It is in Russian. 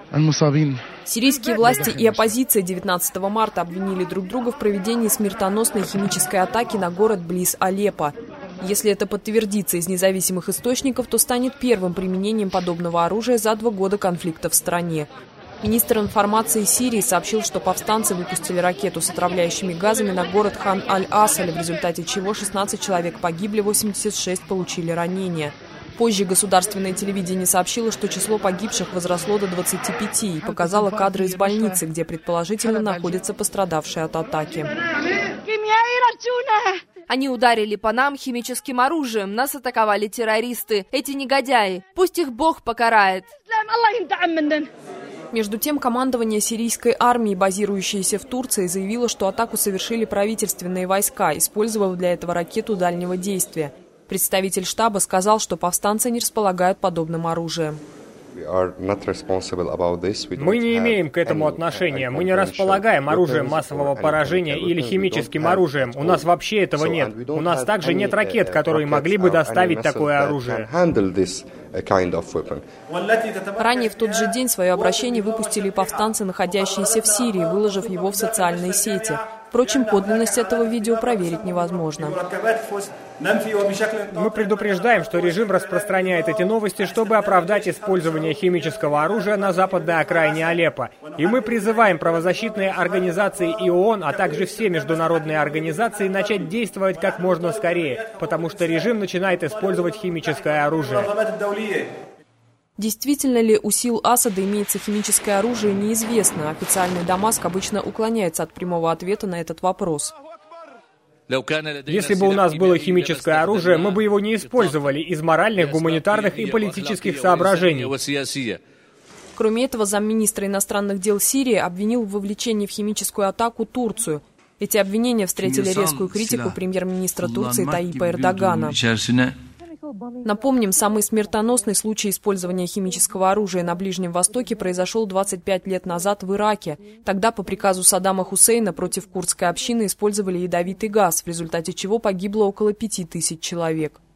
Сирийские власти и оппозиция 19 марта обвинили друг друга в проведении смертоносной химической атаки на город близ Алеппо. Если это подтвердится из независимых источников, то станет первым применением подобного оружия за 2 года конфликта в стране. Министр информации Сирии сообщил, что повстанцы выпустили ракету с отравляющими газами на город Хан-аль-Асаль, в результате чего 16 человек погибли, 86 получили ранения. Позже государственное телевидение сообщило, что число погибших возросло до 25 и показало кадры из больницы, где предположительно находятся пострадавшие от атаки. Они ударили по нам химическим оружием, нас атаковали террористы. Эти негодяи, пусть их Бог покарает. Между тем, командование сирийской армии, базирующееся в Турции, заявило, что атаку совершили правительственные войска, использовав для этого ракету дальнего действия. Представитель штаба сказал, что повстанцы не располагают подобным оружием. Мы не имеем к этому отношения. Мы не располагаем оружием массового поражения или химическим оружием. У нас вообще этого нет. У нас также нет ракет, которые могли бы доставить такое оружие. Ранее в тот же день свое обращение выпустили повстанцы, находящиеся в Сирии, выложив его в социальные сети. Впрочем, подлинность этого видео проверить невозможно. Мы предупреждаем, что режим распространяет эти новости, чтобы оправдать использование химического оружия на западной окраине Алеппо. И мы призываем правозащитные организации и ООН, а также все международные организации начать действовать как можно скорее, потому что режим начинает использовать химическое оружие. Действительно ли у сил Асада имеется химическое оружие, неизвестно. Официальный Дамаск обычно уклоняется от прямого ответа на этот вопрос. Если бы у нас было химическое оружие, мы бы его не использовали из моральных, гуманитарных и политических соображений. Кроме этого, замминистра иностранных дел Сирии обвинил в вовлечении в химическую атаку Турцию. Эти обвинения встретили резкую критику премьер-министра Турции Таипа Эрдогана. Напомним, самый смертоносный случай использования химического оружия на Ближнем Востоке произошел 25 лет назад в Ираке. Тогда по приказу Саддама Хусейна против курдской общины использовали ядовитый газ, в результате чего погибло около 5000 человек.